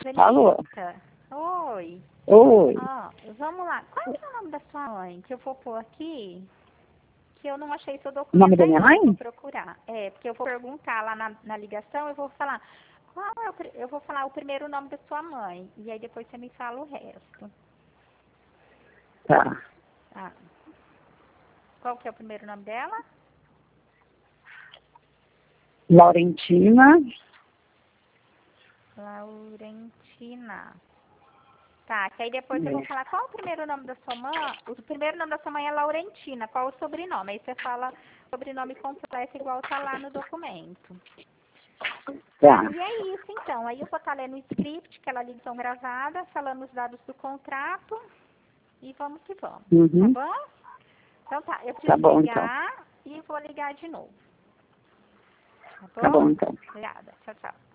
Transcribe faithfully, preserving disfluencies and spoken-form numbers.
Alô? Oi. Oi. Ó, vamos lá. Qual é o nome da sua mãe? Que eu vou pôr aqui. Que eu não achei seu documento. O nome da minha ainda, mãe? eu vou procurar. É, porque eu vou perguntar lá na, na ligação, eu vou falar. Qual é o, pri- eu vou falar o primeiro nome da sua mãe. E aí depois você me fala o resto. Tá. Ah. Qual que é o primeiro nome dela? Laurentina. Laurentina. Tá, que aí depois eu vou falar qual é o primeiro nome da sua mãe. O primeiro nome da sua mãe é Laurentina. Qual o sobrenome? Aí você fala sobrenome completo igual tá lá no documento. Tá. E é isso então. Aí eu vou estar lendo o script, aquela ligação gravada, falando os dados do contrato. E vamos que vamos. Uhum. Tá bom? Então tá, eu Tá preciso bom, então. ligar e vou ligar de novo. Tá bom? Tá bom, então. Obrigada. Tchau, tchau.